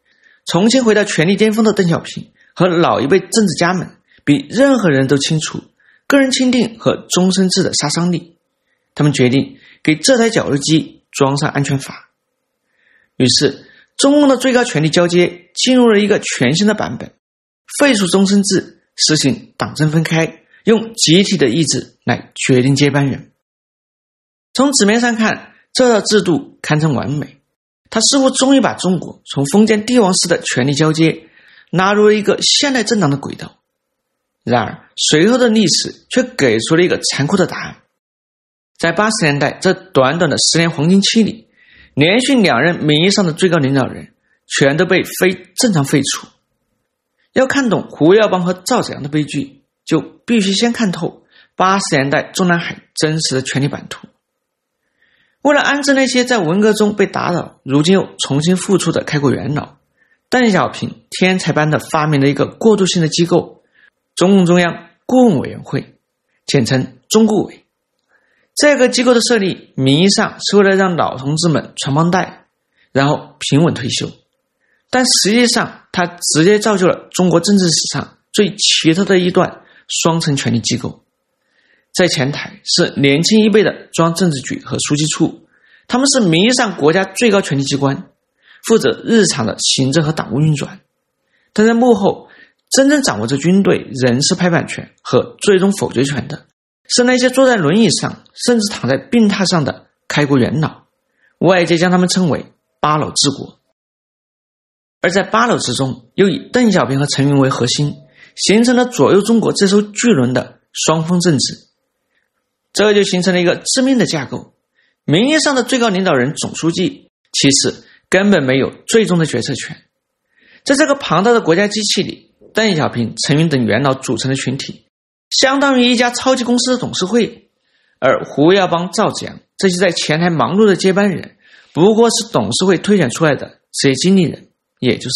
重新回到权力巅峰的邓小平和老一辈政治家们比任何人都清楚个人钦定和终身制的杀伤力，他们决定给这台绞肉机装上安全阀。于是中共的最高权力交接进入了一个全新的版本，废除终身制，实行党政分开，用集体的意志来决定接班人。从纸面上看，这套制度堪称完美，它似乎终于把中国从封建帝王式的权力交接纳入了一个现代政党的轨道。然而随后的历史却给出了一个残酷的答案。在80年代这短短的10年黄金期里，连续2任名义上的最高领导人全都被非正常废除。要看懂胡耀邦和赵紫阳的悲剧，就必须先看透80年代中南海真实的权力版图。为了安置那些在文革中被打倒，如今又重新复出的开国元老，邓小平天才般的发明了一个过渡性的机构——中共中央顾问委员会，简称中顾委。这个机构的设立名义上是为了让老同志们传帮带，然后平稳退休，但实际上它直接造就了中国政治史上最奇特的一段双层权力机构。在前台是年轻一辈的中央政治局和书记处，他们是名义上国家最高权力机关，负责日常的行政和党务运转，但在幕后真正掌握着军队人事拍板权和最终否决权的是那些坐在轮椅上甚至躺在病榻上的开国元老，外界将他们称为八老治国。而在八老之中，又以邓小平和陈云为核心，形成了左右中国这艘巨轮的双峰政治。这就形成了一个致命的架构，名义上的最高领导人总书记其实根本没有最终的决策权。在这个庞大的国家机器里，邓小平、陈云等元老组成的群体相当于一家超级公司的董事会，而胡耀邦、赵紫阳这些在前台忙碌的接班人不过是董事会推选出来的职业经理人，也就是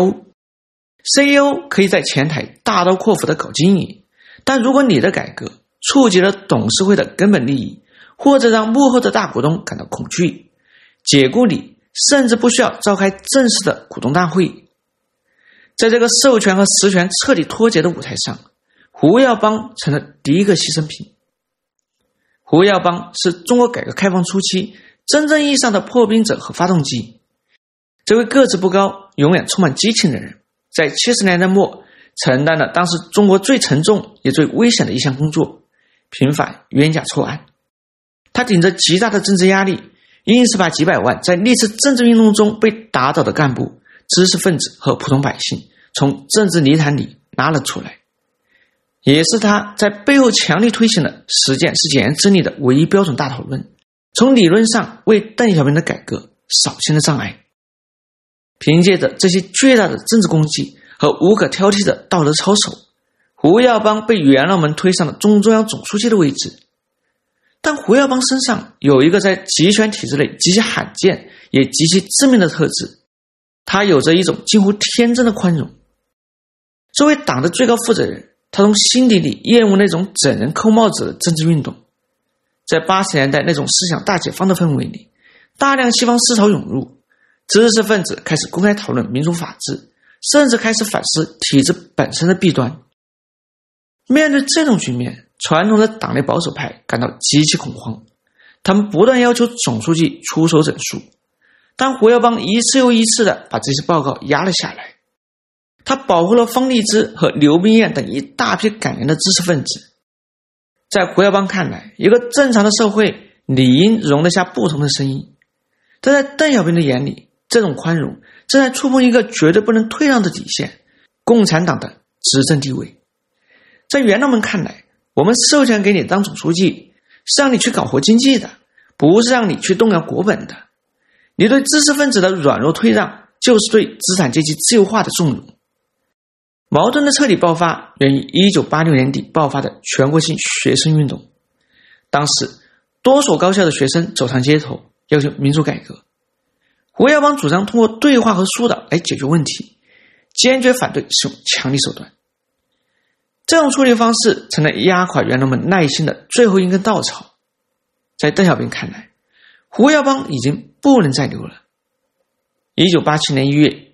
CEO。 可以在前台大刀阔斧地搞经营，但如果你的改革触及了董事会的根本利益，或者让幕后的大股东感到恐惧，解雇你甚至不需要召开正式的股东大会。在这个授权和实权彻底脱节的舞台上，胡耀邦成了第一个牺牲品。胡耀邦是中国改革开放初期真正意义上的破冰者和发动机。这位个子不高、永远充满激情的人，在70年代末承担了当时中国最沉重也最危险的一项工作——平反冤假错案。他顶着极大的政治压力，硬是把几百万在历次政治运动中被打倒的干部、知识分子和普通百姓从政治泥潭里拉了出来。也是他在背后强力推行了实践是检验真理的唯一标准大讨论，从理论上为邓小平的改革扫清了障碍。凭借着这些巨大的政治功绩和无可挑剔的道德操守，胡耀邦被元老们推上了中共中央总书记的位置。但胡耀邦身上有一个在集权体制内极其罕见也极其致命的特质，他有着一种近乎天真的宽容。作为党的最高负责人，他从心底里厌恶那种整人扣帽子的政治运动。在80年代那种思想大解放的氛围里，大量西方思潮涌入，知识分子开始公开讨论民主法治，甚至开始反思体制本身的弊端。面对这种局面，传统的党内保守派感到极其恐慌，他们不断要求总书记出手整肃，但胡耀邦一次又一次地把这些报告压了下来。他保护了方励之和刘冰燕等一大批敢言的知识分子。在胡耀邦看来，一个正常的社会理应容得下不同的声音，但在邓小平的眼里，这种宽容正在触碰一个绝对不能退让的底线——共产党的执政地位。在元老们看来，我们授权给你当总书记，是让你去搞活经济的，不是让你去动摇国本的。你对知识分子的软弱退让，就是对资产阶级自由化的纵容。矛盾的彻底爆发源于1986年底爆发的全国性学生运动。当时多所高校的学生走上街头，要求民主改革。胡耀邦主张通过对话和疏导来解决问题，坚决反对使用强力手段。这种处理方式成了压垮元老们耐心的最后一根稻草。在邓小平看来，胡耀邦已经不能再留了。1987年1月，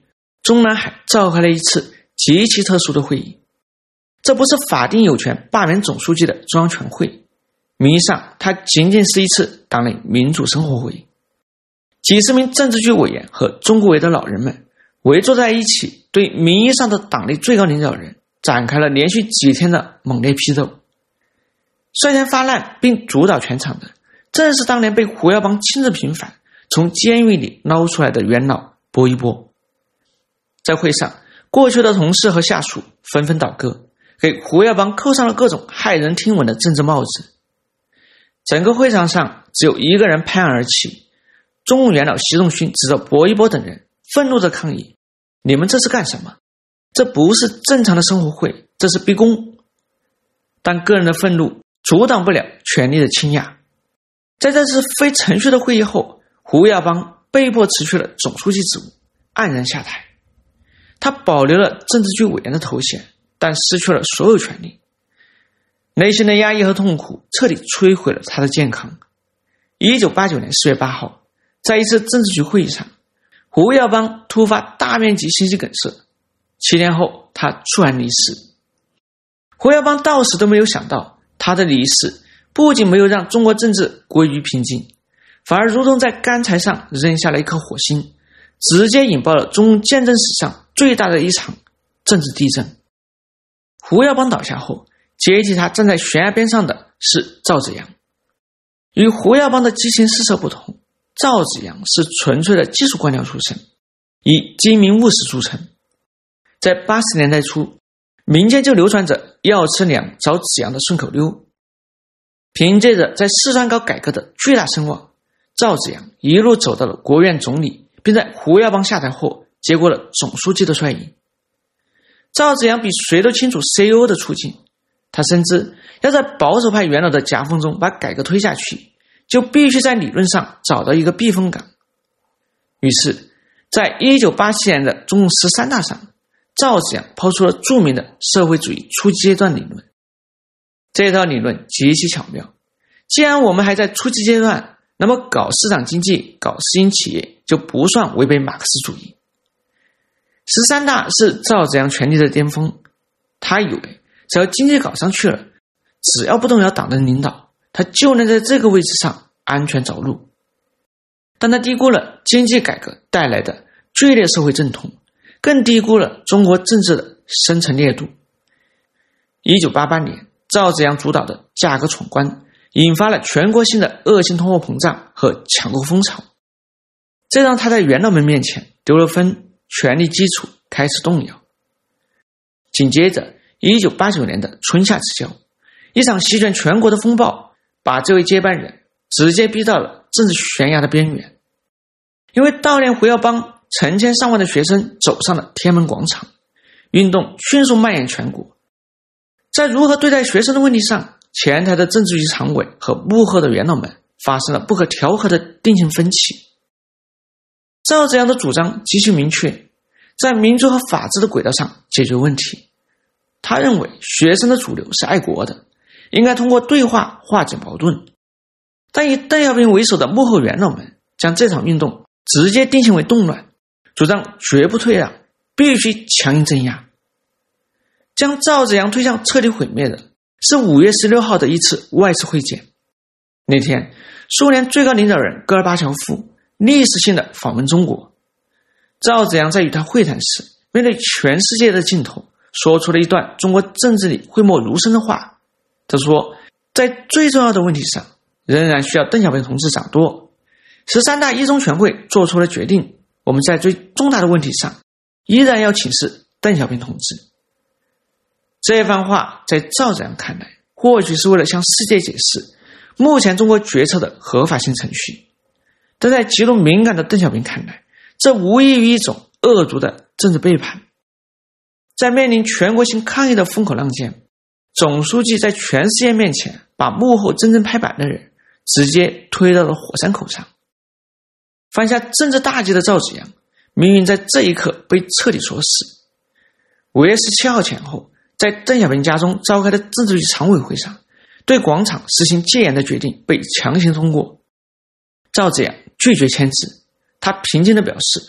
中南海召开了一次极其特殊的会议。这不是法定有权罢免总书记的中央全会，名义上它仅仅是一次党内民主生活会议。几十名政治局委员和中国委的老人们围坐在一起，对名义上的党内最高领导人展开了连续几天的猛烈批斗。率先发难并主导全场的，正是当年被胡耀邦亲自平反，从监狱里捞出来的元老薄一波。在会上，过去的同事和下属纷纷倒戈，给胡耀邦扣上了各种骇人听闻的政治帽子。整个会场上只有一个人拍案而起，中共元老习仲勋指着薄一波等人，愤怒地抗议：你们这是干什么？这不是正常的生活会，这是逼宫。但个人的愤怒阻挡不了权力的倾轧。在这次非程序的会议后，胡耀邦被迫辞去了总书记职务，黯然下台。他保留了政治局委员的头衔，但失去了所有权利。内心的压抑和痛苦彻底摧毁了他的健康。1989年4月8号，在一次政治局会议上，胡耀邦突发大面积心肌梗塞，7天后他猝然离世。胡耀邦到死都没有想到，他的离世不仅没有让中国政治归于平静，反而如同在干柴上扔下了一颗火星，直接引爆了中共建政史上最大的一场政治地震。胡耀邦倒下后，接替他站在悬崖边上的是赵紫阳。与胡耀邦的激情四射不同，赵紫阳是纯粹的技术官僚出身，以精明务实著称。在80年代初，民间就流传着要吃粮找紫阳的顺口溜。凭借着在四川搞改革的巨大声望，赵紫阳一路走到了国务院总理，并在胡耀邦下台后接过了总书记的帅印。赵紫阳比谁都清楚 CEO 的处境，他深知要在保守派元老的夹缝中把改革推下去，就必须在理论上找到一个避风港。于是在1987年的中共13大上，赵紫阳抛出了著名的社会主义初级阶段理论。这套理论极其巧妙，既然我们还在初级阶段，那么搞市场经济、搞私营企业就不算违背马克思主义。13大是赵紫阳权力的巅峰，他以为只要经济搞上去了，只要不动摇党的领导，他就能在这个位置上安全着陆。但他低估了经济改革带来的剧烈社会阵痛，更低估了中国政治的深层烈度。1988年，赵紫阳主导的价格闯关引发了全国性的恶性通货膨胀和抢购风潮，这让他在元老们面前丢了分，权力基础开始动摇。紧接着1989年的春夏之交，一场席卷全国的风暴把这位接班人直接逼到了政治悬崖的边缘。因为悼念胡耀邦，成千上万的学生走上了天安门广场，运动迅速蔓延全国。在如何对待学生的问题上，前台的政治局常委和幕后的元老们发生了不可调和的定性分歧。赵紫阳的主张极其明确，在民主和法治的轨道上解决问题。他认为学生的主流是爱国的，应该通过对话化解矛盾。但以邓小平为首的幕后元老们将这场运动直接定性为动乱，主张绝不退让，必须强硬镇压。将赵紫阳推向彻底毁灭的是5月16号的一次外事会见。那天，苏联最高领导人戈尔巴乔夫历史性的访问中国。赵紫阳在与他会谈时，面对全世界的镜头，说出了一段中国政治里讳莫如深的话。他说，在最重要的问题上，仍然需要邓小平同志掌舵。13大一中全会做出了决定，我们在最重大的问题上，依然要请示邓小平同志。这番话在赵紫阳看来，或许是为了向世界解释目前中国决策的合法性程序，但在极度敏感的邓小平看来，这无异于一种恶毒的政治背叛。在面临全国性抗议的风口浪尖，总书记在全世界面前把幕后真正拍板的人直接推到了火山口上。犯下政治大忌的赵紫阳，命运在这一刻被彻底锁死。5月17号前后，在邓小平家中召开的政治局常委会上，对广场实行戒严的决定被强行通过。赵紫阳拒绝签字，他平静地表示，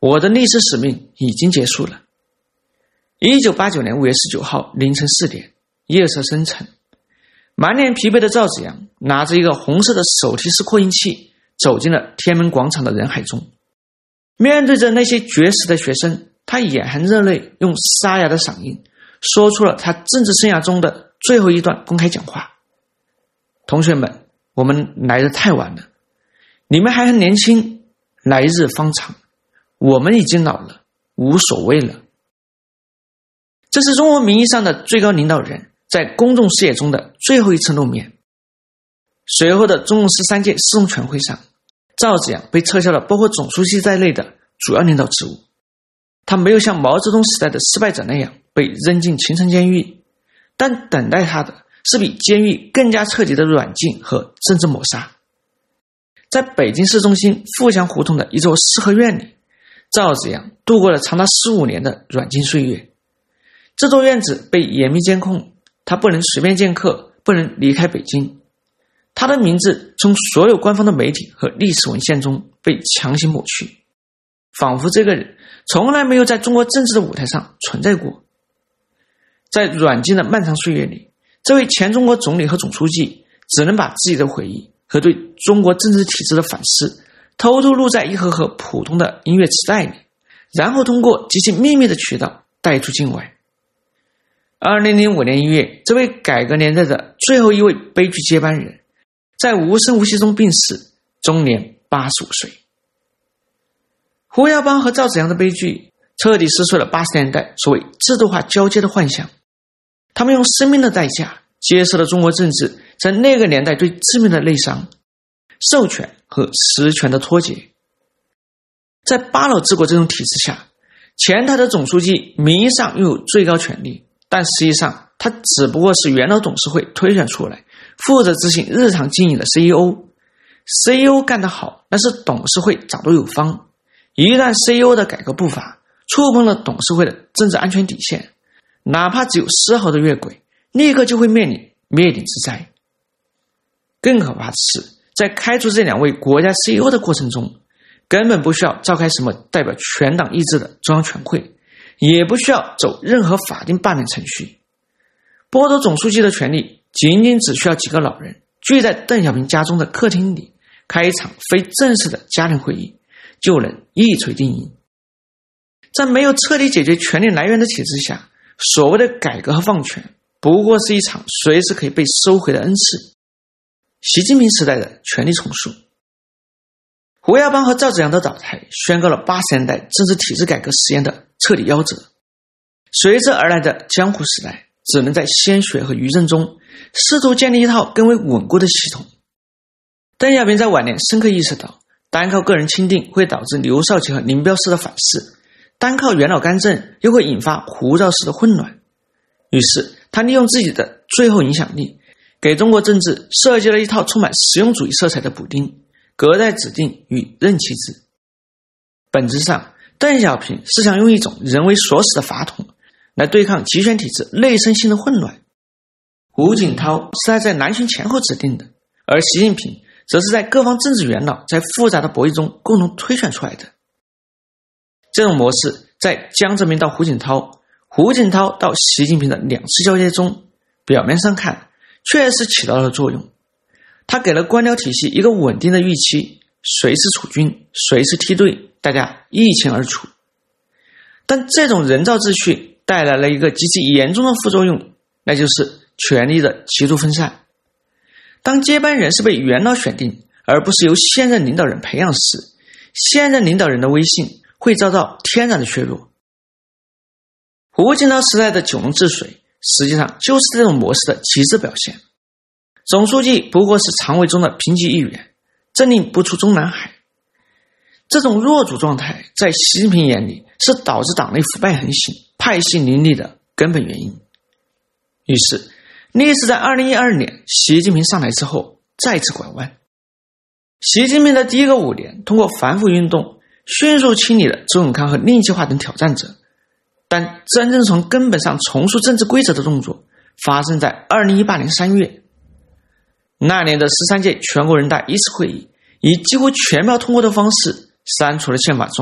我的历史使命已经结束了。1989年5月19号凌晨4点，夜色深沉，满脸疲惫的赵紫阳拿着一个红色的手提式扩音器走进了天安门广场的人海中。面对着那些绝食的学生，他眼含热泪，用沙哑的嗓音说出了他政治生涯中的最后一段公开讲话。同学们，我们来得太晚了，你们还很年轻，来日方长，我们已经老了，无所谓了。这是中国名义上的最高领导人在公众视野中的最后一次露面。随后的中共13届四中全会上，赵紫阳被撤销了包括总书记在内的主要领导职务。他没有像毛泽东时代的失败者那样被扔进秦城监狱，但等待他的是比监狱更加彻底的软禁和政治抹杀。在北京市中心富强胡同的一座四合院里，赵紫阳度过了长达15年的软禁岁月。这座院子被严密监控，他不能随便见客，不能离开北京。他的名字从所有官方的媒体和历史文献中被强行抹去，仿佛这个人从来没有在中国政治的舞台上存在过。在软禁的漫长岁月里，这位前中国总理和总书记只能把自己的回忆和对中国政治体制的反思偷偷录在一盒盒普通的音乐磁带里，然后通过极其秘密的渠道带出境外。2005年1月，这位改革年代的最后一位悲剧接班人在无声无息中病逝，终年85岁。胡耀邦和赵紫阳的悲剧彻底撕碎了80年代所谓制度化交接的幻想。他们用生命的代价接受了中国政治在那个年代最致命的内伤——授权和实权的脱节。在八老治国这种体制下，前台的总书记名义上拥有最高权力，但实际上他只不过是元老董事会推选出来负责执行日常经营的 CEO。CEO 干得好，那是董事会早都有方。一旦 CEO 的改革步伐触碰了董事会的政治安全底线，哪怕只有丝毫的越轨，立刻就会面临灭顶之灾。更可怕的是，在开除这两位国家 CEO 的过程中，根本不需要召开什么代表全党意志的中央全会，也不需要走任何法定罢免程序。剥夺总书记的权利，仅仅只需要几个老人聚在邓小平家中的客厅里，开一场非正式的家庭会议，就能一锤定音。在没有彻底解决权力来源的体制下，所谓的改革和放权不过是一场随时可以被收回的恩赐。习近平时代的权力重塑。胡耀邦和赵紫阳的倒台宣告了80年代政治体制改革实验的彻底夭折。随之而来的江湖时代只能在鲜血和余震中试图建立一套更为稳固的系统。邓小平在晚年深刻意识到，单靠个人钦定会导致刘少奇和林彪式的反噬，单靠元老干政又会引发胡赵式的混乱。于是他利用自己的最后影响力，给中国政治设计了一套充满实用主义色彩的补丁：隔代指定与任期制。本质上，邓小平是想用一种人为锁死的法统来对抗集权体制内生性的混乱。胡锦涛是他在南巡前后指定的，而习近平则是在各方政治元老在复杂的博弈中共同推选出来的。这种模式在江泽民到胡锦涛、胡锦涛到习近平的2次交接中，表面上看确实起到了作用。他给了官僚体系一个稳定的预期，随时处军，随时梯队，大家一清二楚。但这种人造秩序带来了一个极其严重的副作用，那就是权力的极度分散。当接班人是被元老选定，而不是由现任领导人培养时，现任领导人的威信会遭到天然的削弱。胡锦涛时代的九龙治水实际上就是这种模式的极致表现。总书记不过是常委中的评级议员，政令不出中南海。这种弱主状态在习近平眼里是导致党内腐败横行、派系林立的根本原因。于是历史在2012年习近平上台之后再次拐弯。习近平的第一个5年通过反腐运动迅速清理了周永康和令计划等挑战者，但真正从根本上重塑政治规则的动作发生在2018年3月。那年的13届全国人大1次会议以几乎全票通过的方式删除了宪法中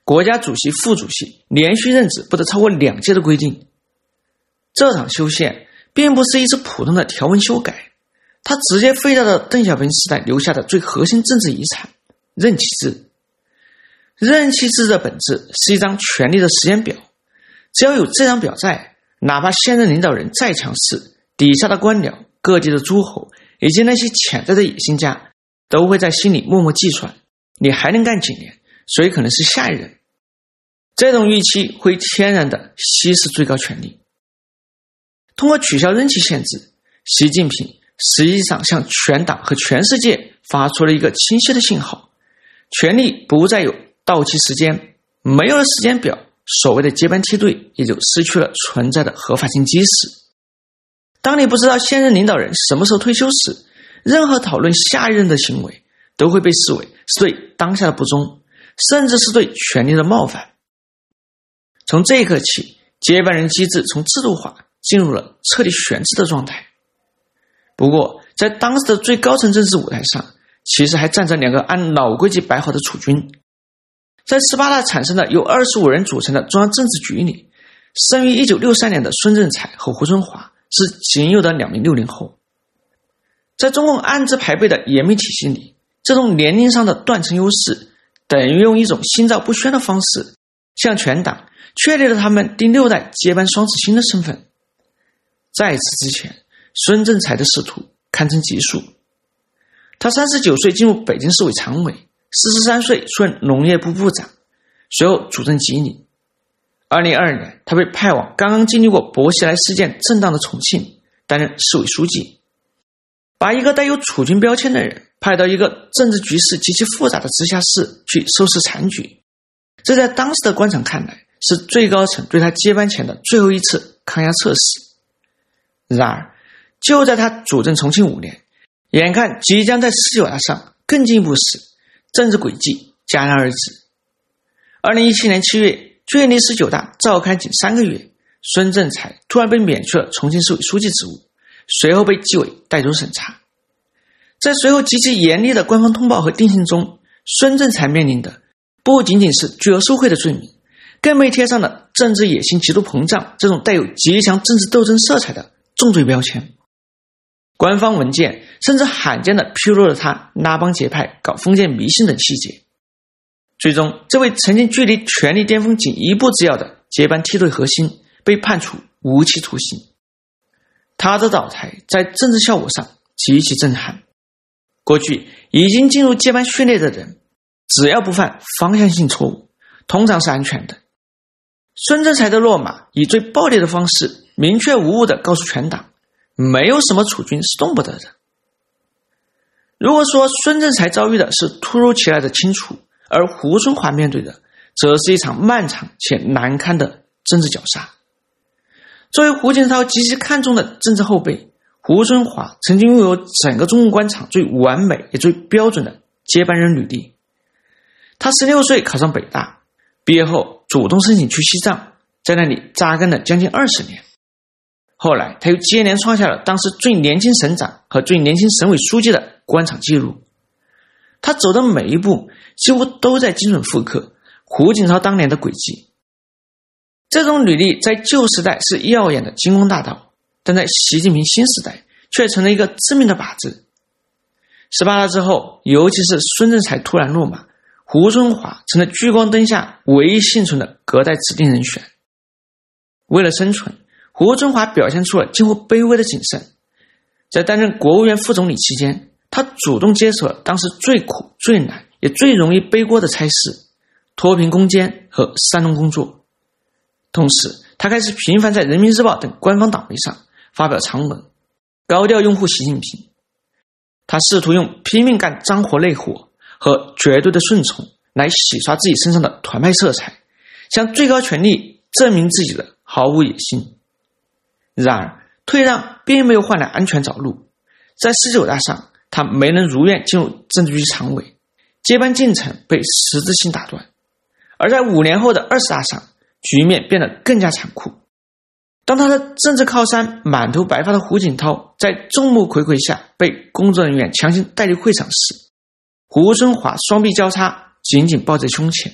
国家主席、副主席连续任职不得超过2届的规定。这场修宪并不是一次普通的条文修改，它直接废掉了邓小平时代留下的最核心政治遗产——任期制。任期制的本质是一张权力的时间表，只要有这张表在，哪怕现任领导人再强势，底下的官僚、各地的诸侯以及那些潜在的野心家都会在心里默默计算，你还能干几年，谁可能是下一任。这种预期会天然地稀释最高权力。通过取消任期限制，习近平实际上向全党和全世界发出了一个清晰的信号：权力不再有到期时间，没有了时间表，所谓的接班梯队也就失去了存在的合法性基石。当你不知道现任领导人什么时候退休时，任何讨论下一任的行为都会被视为是对当下的不忠，甚至是对权力的冒犯。从这一刻起，接班人机制从制度化进入了彻底悬置的状态。不过在当时的最高层政治舞台上，其实还站着2个按老规矩摆好的储君。在18大产生的由25人组成的中央政治局里，生于1963年的孙政才和胡春华是仅有的2名60后。在中共安置排辈的严密体系里，这种年龄上的断层优势等于用一种心照不宣的方式向全党确立了他们第6代接班双子星的身份。在此之前，孙政才的仕途堪称极速。他39岁进入北京市委常委，43岁出任农业部部长，随后主政吉林。2022年，他被派往刚刚经历过薄熙来事件震荡的重庆，担任市委书记。把一个带有储君标签的人派到一个政治局势极其复杂的直辖市去收拾残局，这在当时的官场看来是最高层对他接班前的最后一次抗压测试。然而，就在他主政重庆5年，眼看即将在19大上更进一步时，政治轨迹戛然而止。2017年7月，距离19大召开仅3个月，孙政才突然被免去了重庆市委书记职务，随后被纪委带走审查。在随后极其严厉的官方通报和定性中，孙政才面临的不仅仅是巨额受贿的罪名，更被贴上了政治野心极度膨胀这种带有极强政治斗争色彩的重罪标签。官方文件甚至罕见地披露了他拉帮结派、搞封建迷信等细节。最终，这位曾经距离权力巅峰仅一步之遥的接班梯队核心被判处无期徒刑。他的倒台在政治效果上极其震撼。过去已经进入接班序列的人，只要不犯方向性错误，通常是安全的。孙政才的落马以最暴烈的方式明确无误地告诉全党，没有什么储君是动不得的。如果说孙政才遭遇的是突如其来的清除，而胡春华面对的则是一场漫长且难堪的政治绞杀。作为胡锦涛极其看重的政治后辈，胡春华曾经拥有整个中共官场最完美也最标准的接班人履历。他16岁考上北大，毕业后主动申请去西藏，在那里扎根了将近20年。后来他又接连创下了当时最年轻省长和最年轻省委书记的官场记录。他走的每一步几乎都在精准复刻胡锦涛当年的轨迹。这种履历在旧时代是耀眼的金光大道，但在习近平新时代却成了一个致命的靶子。18大之后，尤其是孙政才突然落马，胡春华成了聚光灯下唯一幸存的隔代指定人选。为了生存，胡春华表现出了近乎卑微的谨慎。在担任国务院副总理期间，他主动接手了当时最苦、最难也最容易背锅的差事——脱贫攻坚和三农工作。同时，他开始频繁在人民日报等官方党媒上发表长文，高调拥护习近平。他试图用拼命干脏活累活和绝对的顺从来洗刷自己身上的团派色彩，向最高权力证明自己的毫无野心。然而，退让并没有换来安全着陆。在19大上，他没能如愿进入政治局常委，接班进程被实质性打断。而在5年后的20大上，局面变得更加残酷。当他的政治靠山满头白发的胡锦涛在众目睽睽下被工作人员强行带离会场时，胡春华双臂交叉，紧紧抱在胸前，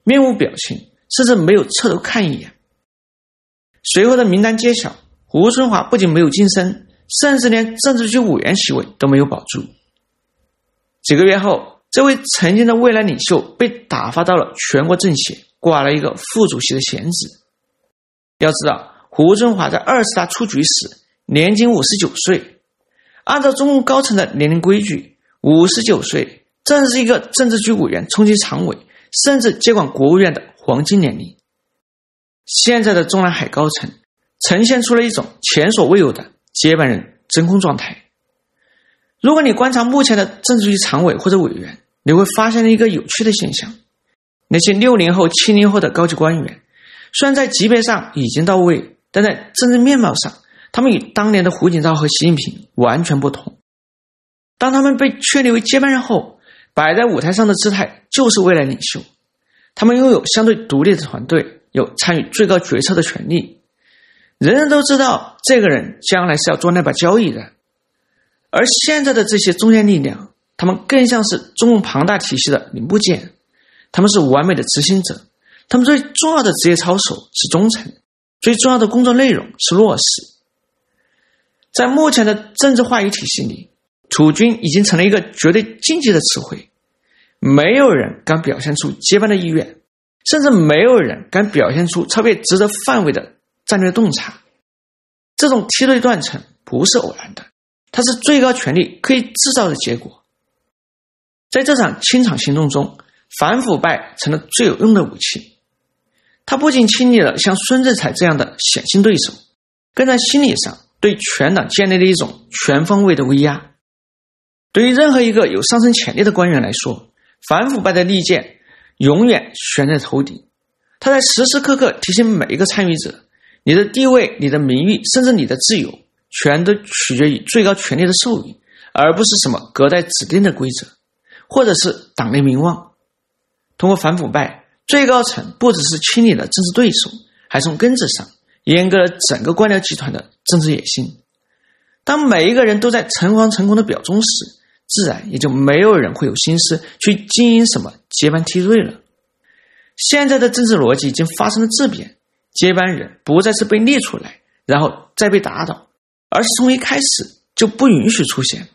面无表情，甚至没有侧头看一眼。随后的名单揭晓，胡春华不仅没有晋升，甚至连政治局委员席位都没有保住。几个月后，这位曾经的未来领袖被打发到了全国政协，挂了一个副主席的闲职。要知道，胡春华在20大出局时年仅59岁，按照中共高层的年龄规矩，59岁正是一个政治局委员冲击常委，甚至接管国务院的黄金年龄。现在的中南海高层呈现出了一种前所未有的接班人真空状态。如果你观察目前的政治局常委或者委员，你会发现一个有趣的现象，那些60后、70后的高级官员，虽然在级别上已经到位，但在政治面貌上，他们与当年的胡锦涛和习近平完全不同。当他们被确立为接班人后，摆在舞台上的姿态就是未来领袖。他们拥有相对独立的团队，有参与最高决策的权利。人人都知道这个人将来是要做那把交椅的。而现在的这些中坚力量，他们更像是中共庞大体系的零部件，他们是完美的执行者，他们最重要的职业操守是忠诚，最重要的工作内容是落实。在目前的政治话语体系里，储君已经成了一个绝对禁忌的词汇，没有人敢表现出接班的意愿，甚至没有人敢表现出超越职责范围的战略洞察。这种梯队断层不是偶然的，它是最高权力可以制造的结果。在这场清场行动中，反腐败成了最有用的武器。它不仅清理了像孙政才这样的显性对手，更在心理上对全党建立了一种全方位的威压。对于任何一个有上升潜力的官员来说，反腐败的利剑永远悬在头顶，他在时时刻刻提醒每一个参与者，你的地位、你的名誉，甚至你的自由，全都取决于最高权力的授予，而不是什么隔代指定的规则，或者是党内名望。通过反腐败，最高层不只是清理了政治对手，还从根子上阉割了整个官僚集团的政治野心。当每一个人都在诚惶诚恐的表忠时，自然也就没有人会有心思去经营什么接班梯队了。现在的政治逻辑已经发生了质变，接班人不再是被列出来然后再被打倒，而是从一开始就不允许出现。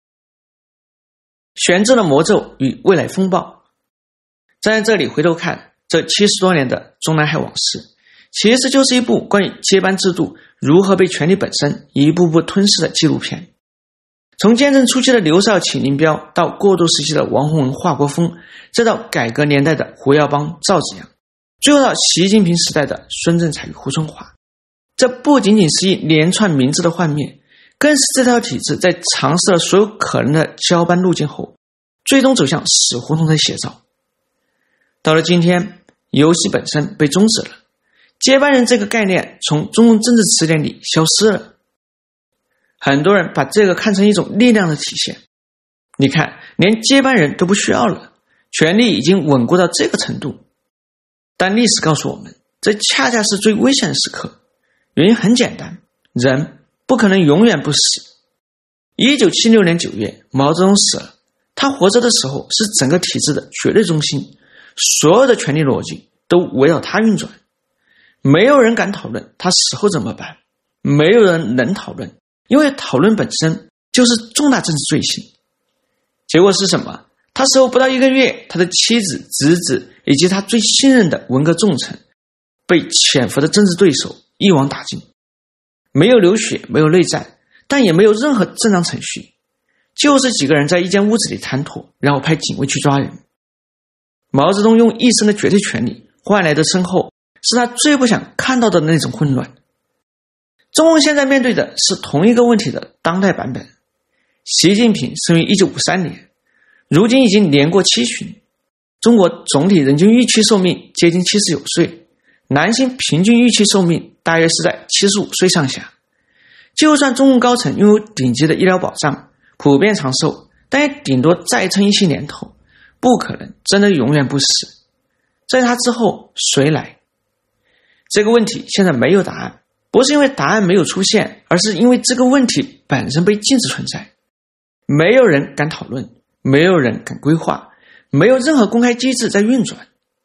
悬置的魔咒与未来风暴。站在这里回头看这70多年的中南海往事，其实就是一部关于接班制度如何被权力本身一步步吞噬的纪录片。从建政初期的刘少奇、林彪，到过渡时期的王洪文、华国锋，再到改革年代的胡耀邦、赵紫阳，最后到习近平时代的孙政才与胡春华，这不仅仅是一连串名字的幻灭，更是这套体制在尝试了所有可能的交班路径后，最终走向死胡同的写照。到了今天，游戏本身被终止了，接班人这个概念从中共政治词典里消失了。很多人把这个看成一种力量的体现。你看，连接班人都不需要了，权力已经稳固到这个程度。但历史告诉我们，这恰恰是最危险的时刻。原因很简单，人不可能永远不死。1976年9月，毛泽东死了，他活着的时候是整个体制的绝对中心，所有的权力逻辑都围绕他运转。没有人敢讨论他死后怎么办，没有人能讨论，因为讨论本身就是重大政治罪行。结果是什么？他死后不到1个月，他的妻子、侄子以及他最信任的文革重臣被潜伏的政治对手一网打尽。没有流血，没有内战，但也没有任何正当程序，就是几个人在一间屋子里谈妥，然后派警卫去抓人。毛泽东用一生的绝对权力换来的身后，是他最不想看到的那种混乱。中共现在面对的是同一个问题的当代版本。习近平生于1953年，如今已经年过70，中国总体人均预期寿命接近79岁，男性平均预期寿命大约是在75岁上下。就算中共高层拥有顶级的医疗保障，普遍长寿，但也顶多再撑一些年头，不可能真的永远不死。在他之后谁来？这个问题现在没有答案，不是因为答案没有出现，而是因为这个问题本身被禁止存在。没有人敢讨论，没有人敢规划，没有任何公开机制在运转。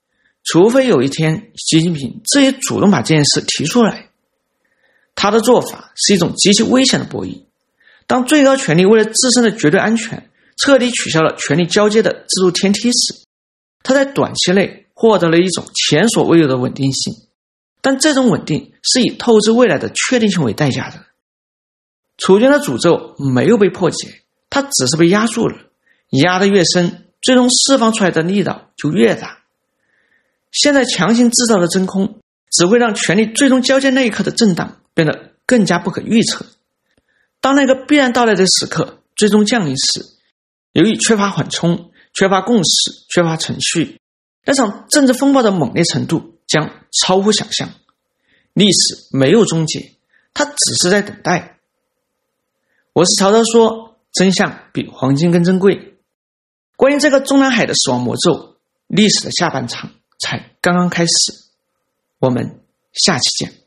除非有一天习近平自己主动把这件事提出来。他的做法是一种极其危险的博弈。当最高权力为了自身的绝对安全，彻底取消了权力交接的制度天梯时，他在短期内获得了一种前所未有的稳定性，但这种稳定是以透支未来的确定性为代价的。楚军的诅咒没有被破解，它只是被压住了，压得越深，最终释放出来的力道就越大。现在强行制造的真空，只会让权力最终交接那一刻的震荡变得更加不可预测。当那个必然到来的时刻最终降临时，由于缺乏缓冲、缺乏共识、缺乏程序，那场政治风暴的猛烈程度将超乎想象。历史没有终结，它只是在等待。我是曹操说，真相比黄金更珍贵。关于这个中南海的死亡魔咒，历史的下半场才刚刚开始。我们下期见。